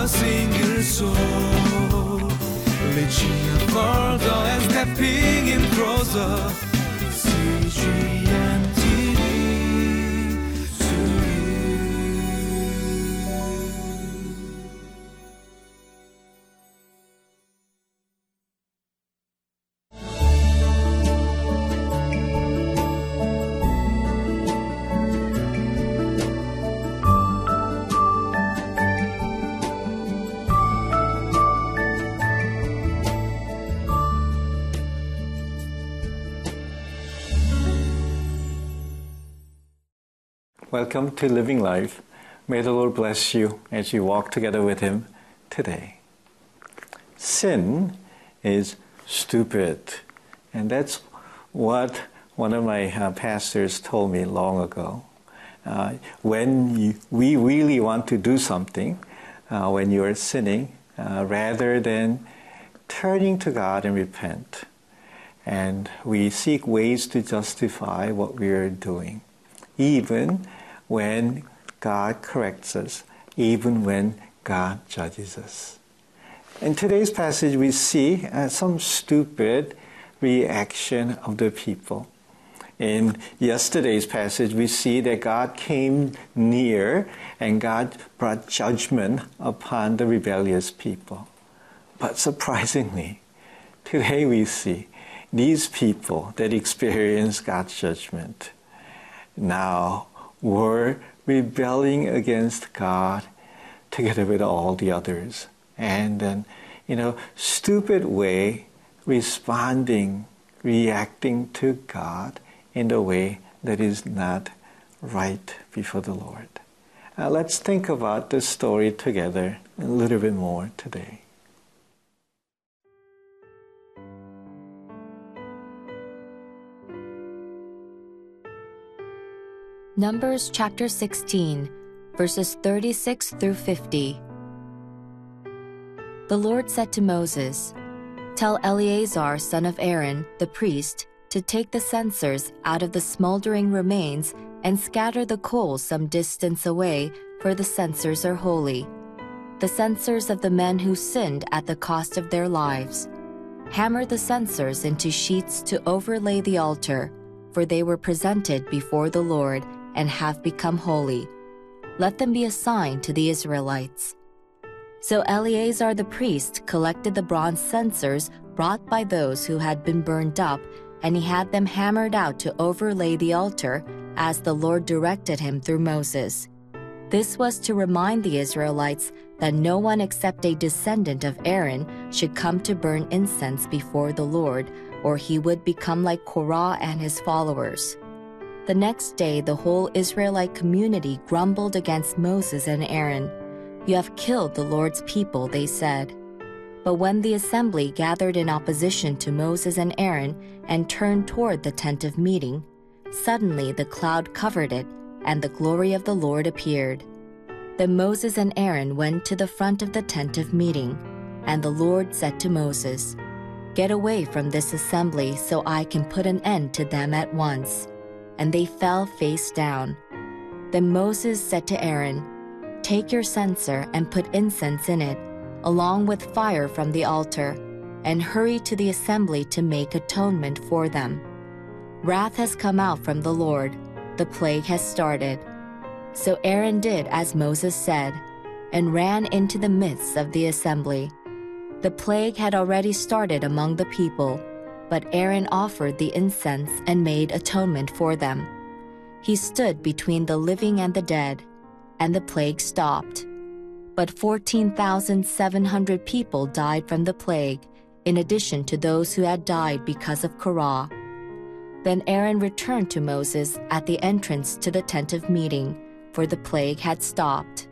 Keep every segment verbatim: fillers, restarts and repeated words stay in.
single soul, reaching further and stepping in closer. C G N T V to Welcome to Living Life. May the Lord bless you as you walk together with Him today. Sin is stupid. And that's what one of my uh, pastors told me long ago. Uh, when you, we really want to do something, uh, when you are sinning, uh, rather than turning to God and repent, and we seek ways to justify what we are doing, even when God corrects us, even when God judges us. In today's passage, we see uh, some stupid reaction of the people. In yesterday's passage, we see that God came near and God brought judgment upon the rebellious people. But surprisingly, today we see these people that experienced God's judgment now were rebelling against God together with all the others. And then, you know, stupid way responding, reacting to God in a way that is not right before the Lord. Uh, let's think about this story together a little bit more today. Numbers chapter sixteen, verses thirty-six through fifty. The Lord said to Moses, "Tell Eleazar, son of Aaron, the priest, to take the censers out of the smoldering remains and scatter the coals some distance away, for the censers are holy. The censers of the men who sinned at the cost of their lives. Hammer the censers into sheets to overlay the altar, for they were presented before the Lord and have become holy. Let them be a sign to the Israelites." So Eleazar the priest collected the bronze censers brought by those who had been burned up, and he had them hammered out to overlay the altar, as the Lord directed him through Moses. This was to remind the Israelites that no one except a descendant of Aaron should come to burn incense before the Lord, or he would become like Korah and his followers. The next day, the whole Israelite community grumbled against Moses and Aaron. "You have killed the Lord's people," they said. But when the assembly gathered in opposition to Moses and Aaron and turned toward the tent of meeting, suddenly the cloud covered it, and the glory of the Lord appeared. Then Moses and Aaron went to the front of the tent of meeting, and the Lord said to Moses, "Get away from this assembly so I can put an end to them at once." And they fell face down. Then Moses said to Aaron, "Take your censer and put incense in it, along with fire from the altar, and hurry to the assembly to make atonement for them. Wrath has come out from the Lord, the plague has started." So Aaron did as Moses said, and ran into the midst of the assembly. The plague had already started among the people, but Aaron offered the incense and made atonement for them. He stood between the living and the dead, and the plague stopped. But fourteen thousand seven hundred people died from the plague, in addition to those who had died because of Korah. Then Aaron returned to Moses at the entrance to the tent of meeting, for the plague had stopped.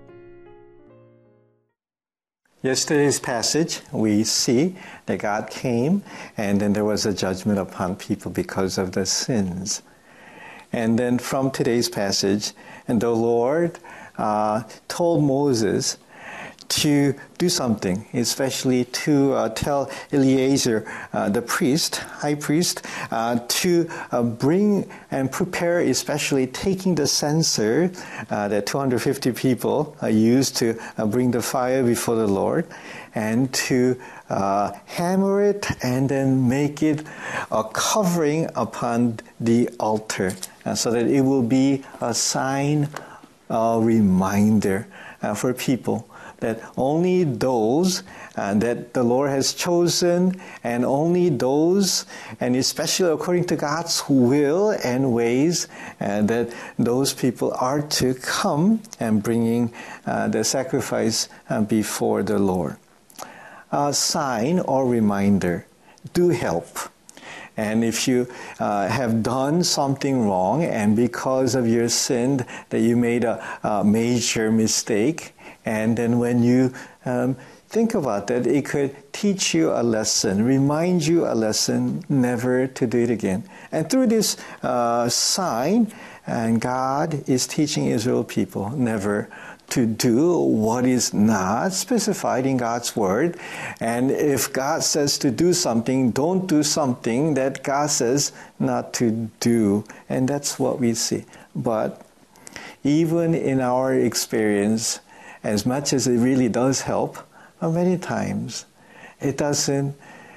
Yesterday's passage, we see that God came and then there was a judgment upon people because of the sins. And then from today's passage, and the Lord uh, told Moses to do something, especially to uh, tell Eleazar, uh, the priest, high priest, uh, to uh, bring and prepare, especially taking the censer uh, that two hundred fifty people uh, used to uh, bring the fire before the Lord, and to uh, hammer it and then make it a covering upon the altar, uh, so that it will be a sign, a reminder uh, for people that only those uh, that the Lord has chosen, and only those, and especially according to God's will and ways, uh, that those people are to come and bringing uh, the sacrifice uh, before the Lord. A sign or reminder do help. And if you uh, have done something wrong, and because of your sin that you made a, a major mistake, and then when you um, think about that, it could teach you a lesson, remind you a lesson never to do it again. And through this uh, sign, and God is teaching Israel people never to do what is not specified in God's word. And if God says to do something, don't do something that God says not to do. And that's what we see. But even in our experience, as much as it really does help, many times it doesn't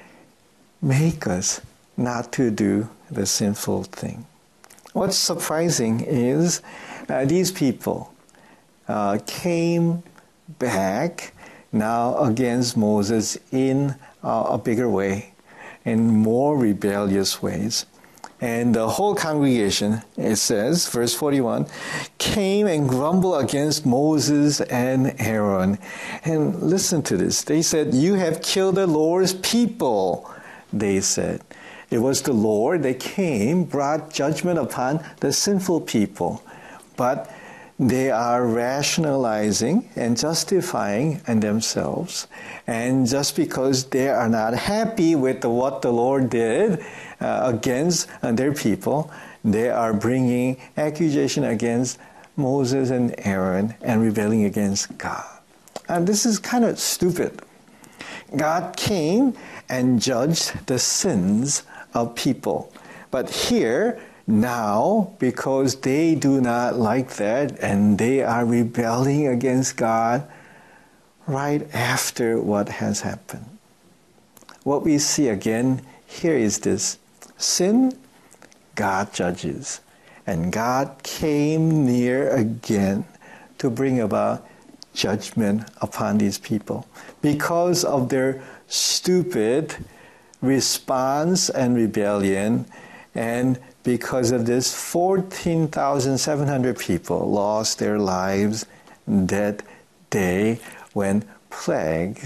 make us not to do the sinful thing. What's surprising is uh, these people Uh, came back now against Moses in uh, a bigger way, in more rebellious ways. And the whole congregation, it says, verse forty-one, came and grumbled against Moses and Aaron. And listen to this. They said, "You have killed the Lord's people," they said. It was the Lord that came, brought judgment upon the sinful people. But they are rationalizing and justifying in themselves. And just because they are not happy with what the Lord did uh, against uh, their people, they are bringing accusation against Moses and Aaron and rebelling against God. And this is kind of stupid. God came and judged the sins of people. But here, now, because they do not like that and they are rebelling against God right after what has happened. What we see again here is this. Sin, God judges. And God came near again to bring about judgment upon these people because of their stupid response and rebellion. And because of this, fourteen thousand seven hundred people lost their lives that day when plague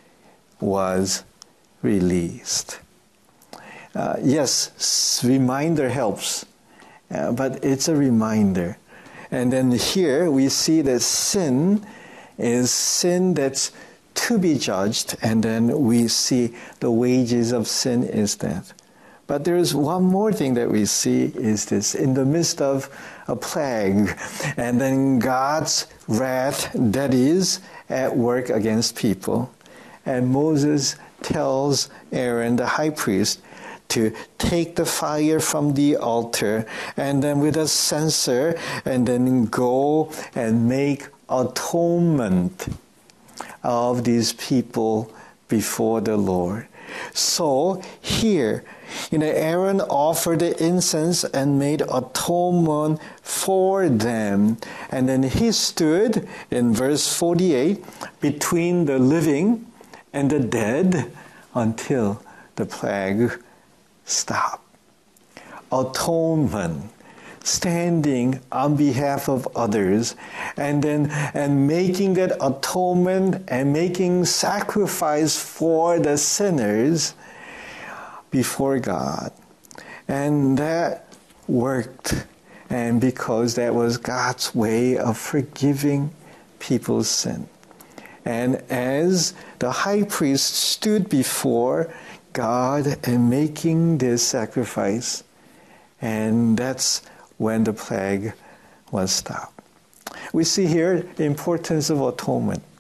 was released. Uh, yes, reminder helps, uh, but it's a reminder. And then here we see that sin is sin that's to be judged, and then we see the wages of sin is death. But there is one more thing that we see is this. In the midst of a plague, and then God's wrath that is at work against people, and Moses tells Aaron, the high priest, to take the fire from the altar, and then with a censer, and then go and make atonement of these people before the Lord. So here, you know, Aaron offered the incense and made atonement for them. And then he stood in verse forty-eight between the living and the dead until the plague stopped. Atonement, standing on behalf of others, and then and making that atonement and making sacrifice for the sinners before God. And that worked. And because that was God's way of forgiving people's sin. And as the high priest stood before God and making this sacrifice, and that's when the plague was stopped. We see here the importance of atonement.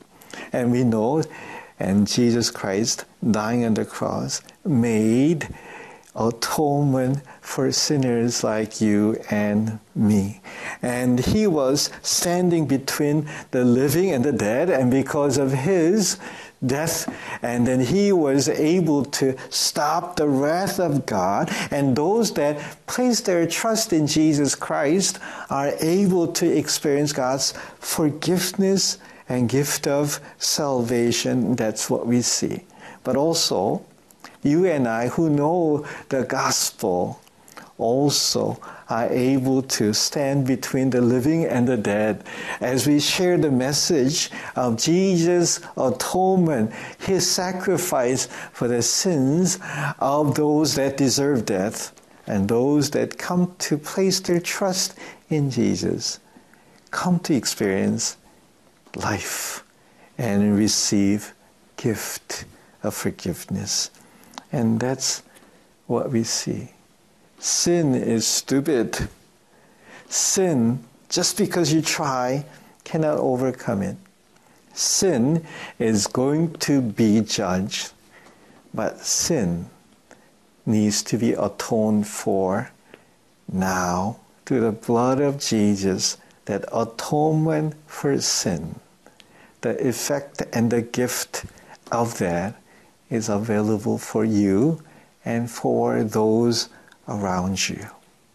And we know, and Jesus Christ dying on the cross made atonement for sinners like you and me. And he was standing between the living and the dead, and because of his death, and then he was able to stop the wrath of God, and those that place their trust in Jesus Christ are able to experience God's forgiveness and gift of salvation. That's what we see. But also, you and I who know the gospel also are able to stand between the living and the dead as we share the message of Jesus' atonement, his sacrifice for the sins of those that deserve death and those that come to place their trust in Jesus, come to experience life and receive gift of forgiveness. And that's what we see. Sin is stupid. Sin, just because you try, cannot overcome it. Sin is going to be judged, but sin needs to be atoned for now through the blood of Jesus, that atonement for sin. The effect and the gift of that is available for you and for those around you.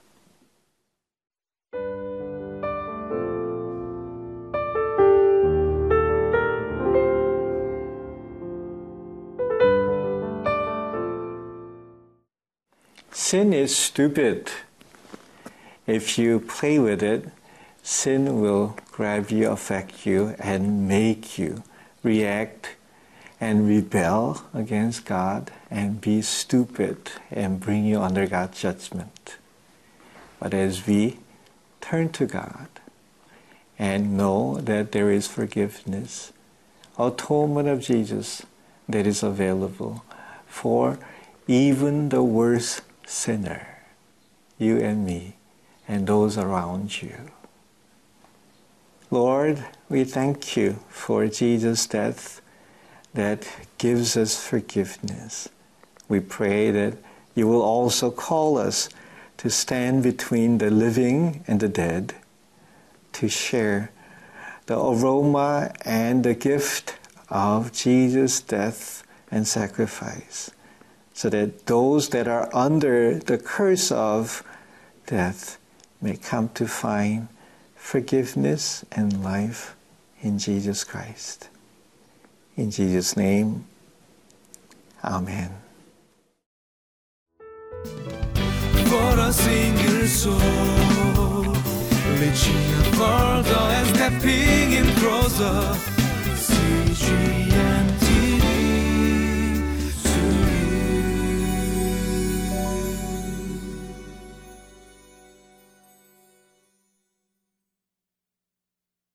Sin is stupid. If you play with it, sin will grab you, affect you, and make you react and rebel against God and be stupid and bring you under God's judgment. But as we turn to God and know that there is forgiveness, atonement of Jesus that is available for even the worst sinner, you and me, and those around you. Lord, we thank you for Jesus' death that gives us forgiveness. We pray that you will also call us to stand between the living and the dead, to share the aroma and the gift of Jesus' death and sacrifice, so that those that are under the curse of death may come to find forgiveness and life in Jesus Christ. In Jesus' name, Amen. For a single soul, reaching further and stepping in closer.